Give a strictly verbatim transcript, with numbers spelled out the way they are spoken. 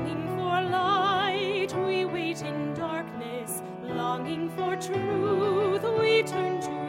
Longing for light, we wait in darkness. Longing for truth, we turn to